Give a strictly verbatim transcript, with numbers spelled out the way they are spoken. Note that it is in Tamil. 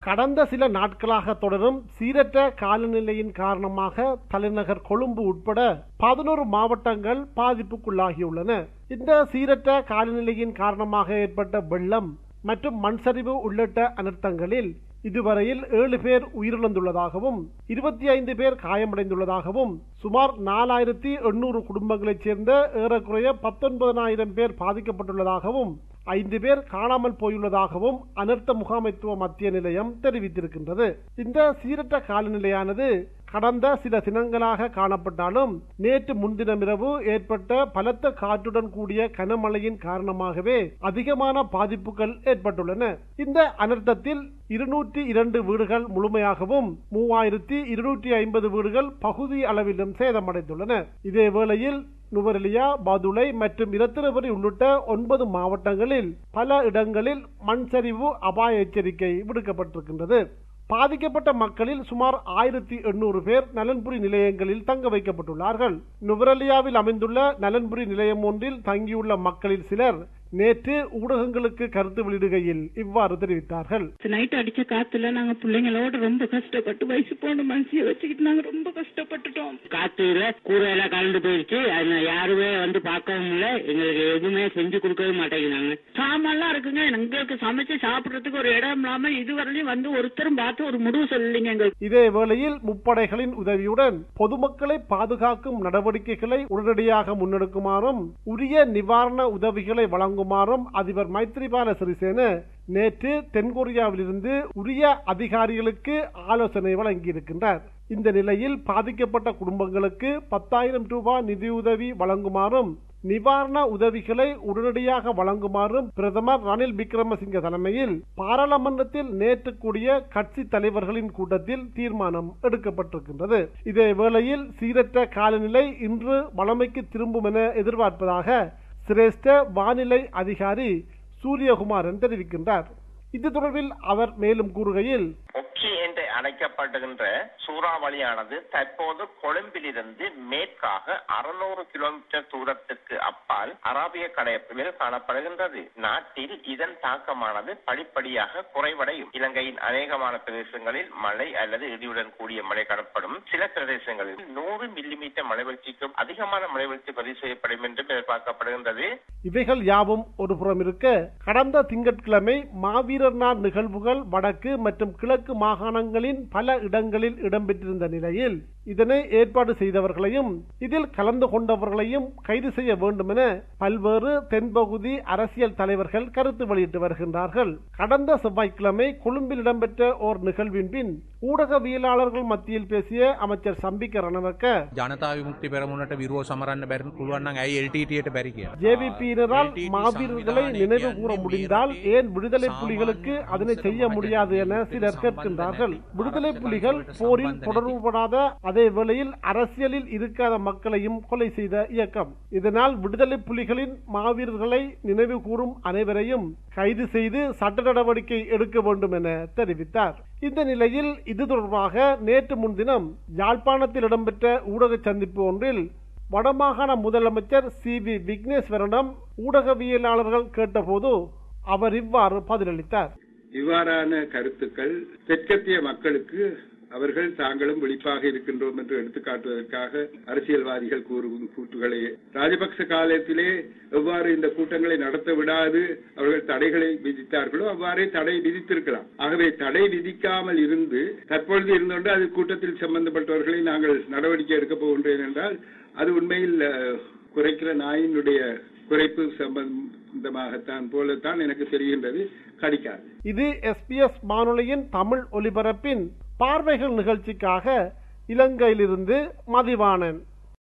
கடந்த சில நாட்களாக தொடரும் சீரற்ற காலநிலையின் காரணமாக தலைநகர் கொழும்பு உட்பட பதினோரு மாவட்டங்கள் பாதிப்புக்குள்ளாகியுள்ளன. இந்த சீரற்ற காலநிலையின் காரணமாக ஏற்பட்ட வெள்ளம் மற்றும் மண்சரிவு உள்ளிட்ட அனர்த்தங்களில் இதுவரையில் ஏழு பேர் உயிரிழந்துள்ளதாகவும் இருபத்தி ஐந்து பேர் காயமடைந்துள்ளதாகவும் சுமார் நாலாயிரத்தி எண்ணூறு குடும்பங்களைச் சேர்ந்த ஏறக்குறைய பத்தொன்பதாயிரம் பேர் பாதிக்கப்பட்டுள்ளதாகவும் ஐந்து பேர் காணாமல் போயுள்ளதாகவும் அனர்த்த முகாமைத்துவ மத்திய நிலையம் தெரிவித்திருக்கின்றது. இந்த சீரற்ற காலநிலையானது கடந்த சில தினங்களாக காணப்பட்டாலும் நேற்று முன்தினமிரவு ஏற்பட்ட பலத்த காற்றுடன் கூடிய கனமழையின் காரணமாகவே அதிகமான பாதிப்புகள் ஏற்பட்டுள்ளன. இந்த அனர்த்தத்தில் இருநூற்றி இரண்டு வீடுகள் முழுமையாகவும் மூவாயிரத்தி இருநூற்றி ஐம்பது வீடுகள் பகுதி அளவிலும் சேதமடைந்துள்ளன. இதே வேளையில் நுவரெலியா, பதுளை மற்றும் இரத்தினபுரி உள்ளிட்ட ஒன்பது மாவட்டங்களில் பல இடங்களில் மண் சரிவு அபாய எச்சரிக்கை விடுக்கப்பட்டிருக்கின்றது. பாதிக்கப்பட்ட மக்களில் சுமார் ஆயிரத்தி எண்ணூறு பேர் நலன்புரி நிலையங்களில் தங்க வைக்கப்பட்டுள்ளார்கள். நுவரெலியாவில் அமைந்துள்ள நலன்புரி நிலையம் ஒன்றில் தங்கியுள்ள மக்களில் சிலர் நேற்று ஊடகங்களுக்கு கருத்து வெளியிடுகையில் இவ்வாறு தெரிவித்தார்கள். நைட் அடிச்ச காத்துல நாங்க பிள்ளைங்களோட ரொம்ப கஷ்டப்பட்டு வயசு போன மனசிய வச்சுக்கிட்டு நாங்க ரொம்ப கஷ்டப்பட்டுட்டோம். காத்துல கூரையில கலந்து போயிடுச்சு. யாருமே வந்து பார்க்கவும் இல்ல, எங்களுக்கு எதுவுமே செஞ்சு கொடுக்கவே மாட்டேங்கிறாங்க. சாமான்லாம் இருக்குங்க, எங்களுக்கு சமைச்சு சாப்பிடறதுக்கு ஒரு இடம் இல்லாம இதுவரையிலும் வந்து ஒருத்தரும் பார்த்து ஒரு முடிவு சொல்லலைங்க எங்களுக்கு. இதே வேளையில் முப்படைகளின் உதவியுடன் பொதுமக்களை பாதுகாக்கும் நடவடிக்கைகளை உடனடியாக முன்னெடுக்குமாறும் உரிய நிவாரண உதவிகளை வழங்கும் மாறும் அதிபர் மைத்ரிபால சிறிசேன நேற்று தென்கொரியாவிலிருந்து உரிய அதிகாரிகளுக்கு ஆலோசனை வழங்கியிருக்கின்றார். இந்த நிலையில் பாதிக்கப்பட்ட குடும்பங்களுக்கு பத்தாயிரம் ரூபாய் நிதியுதவி வழங்குமாறும் நிவாரண உதவிகளை உடனடியாக வழங்குமாறும் பிரதமர் ரணில் விக்ரமசிங்க தலைமையில் பாராளுமன்றத்தில் நேற்று கூடிய கட்சி தலைவர்களின் கூட்டத்தில் தீர்மானம் எடுக்கப்பட்டிருக்கின்றது. இதே வேளையில் சீரற்ற காலநிலை இன்று வழமைக்கு திரும்பும் என எதிர்பார்ப்பதாக சிரேஷ்ட வானிலை அதிகாரி சூரியகுமாரன் தெரிவிக்கின்றார். இது தொடர்பில் அவர் மேலும் கூறுகையில், ஒக்கி என்று அழைக்கப்படுகின்ற சூறாவளியானது தற்போது கொழும்பிலிருந்து மேற்காக அறுநூறு கிலோமீட்டர் தூரத்துக்கு அப்பால் அராபிய கடற்பரப்பில் காணப்படுகின்றது. நாட்டில் இதன் தாக்கமானது படிப்படியாக குறைவடையும். இலங்கையின் அநேகமான பிரதேசங்களில் மழை அல்லது இடியுடன் கூடிய மழை காணப்படும். சில பிரதேசங்களில் நூறு மில்லி மீட்டர் மழைவீழ்ச்சிக்கும் அதிகமான மழைவீழ்ச்சி பதிவு செய்யப்படும் என்றும் எதிர்பார்க்கப்படுகின்றது. இவைகள் யாவும் ஒரு புறம் இருக்க, கடந்த திங்கட்கிழமை மாவீரர் நாள் நிகழ்வுகள் வடக்கு மற்றும் கிழக்கு மாகாணங்களின் பல இடங்களில் இடம்பெற்றிருந்த நிலையில் இதனை ஏற்பாடு செய்தவர்களையும் இதில் கலந்து கொண்டவர்களையும் கைது செய்ய வேண்டும் என பல்வேறு தென்பகுதி அரசியல் தலைவர்கள் கருத்து வெளியிட்டு வருகின்றார்கள். கடந்த செவ்வாய்க்கிழமை கொழும்பில் இடம்பெற்ற ஓர் நிகழ்வின் பின் ஊடகவியலாளர்கள் மத்தியில் பேசிய அமைச்சர் சம்பிக்க ரணவக்க ஜனதா விமுக்தி பெரமுனට විරුව සමරන්න බැරි පුළුවන් නම් ඇයි එල්டிடிයට බැරි කියලා. ஜேவிபியினரால் மாவீரர்களை நினைவு கூற முடிந்தால் ஏன் விடுதலை புலிகளுக்கு அதனை செய்ய முடியாது என சிலர் கேட்கின்றார்கள். விடுதலை புலிகள் போரில் தொடர்புபடாத அதே வேளையில் அரசியலில் இருக்காத மக்களையும் கொலை செய்த இயக்கம். இதனால் விடுதலை புலிகளின் மாவீரர்களை நினைவு கூறும் அனைவரையும் கைது செய்து சட்ட நடவடிக்கை எடுக்க வேண்டும் என தெரிவித்தார். இந்த நிலையில் இது தொடர்பாக நேற்று முன்தினம் யாழ்ப்பாணத்தில் இடம்பெற்ற ஊடக சந்திப்பு ஒன்றில் வடமாகாண முதலமைச்சர் சி வி விக்னேஸ்வரனிடம் ஊடகவியலாளர்கள் கேட்டபோது அவர் இவ்வாறு பதிலளித்தார். இவ்வாறான கருத்துக்கள் தெற்கத்திய மக்களுக்கு அவர்கள் தாங்களும் விழிப்பாக இருக்கின்றோம் என்று எடுத்துக்காட்டுவதற்காக அரசியல்வாதிகள் கூறும் கூட்டுகளை ராஜபக்ச காலத்திலே எவ்வாறு இந்த கூட்டங்களை நடத்த விடாது அவர்கள் தடைகளை விதித்தார்களோ அவ்வாறே தடை விதித்திருக்கலாம். ஆகவே தடை விதிக்காமல் இருந்து தற்பொழுது இருந்தோண்டு அது கூட்டத்தில் சம்பந்தப்பட்டவர்களை நாங்கள் நடவடிக்கை எடுக்கப் போகின்றேன் என்றால் அது உண்மையில் குறைக்கிற நாயினுடைய குறைப்பு சம்பந்தமாகத்தான் போலத்தான் எனக்கு தெரிகின்றது. கடிக்காது. இது எஸ்பிஎஸ் வானொலியின் தமிழ் ஒலிபரப்பின் பார்வைகள் நிகழ்ச்சிக்காக இலங்கையிலிருந்து மதிவாணன்.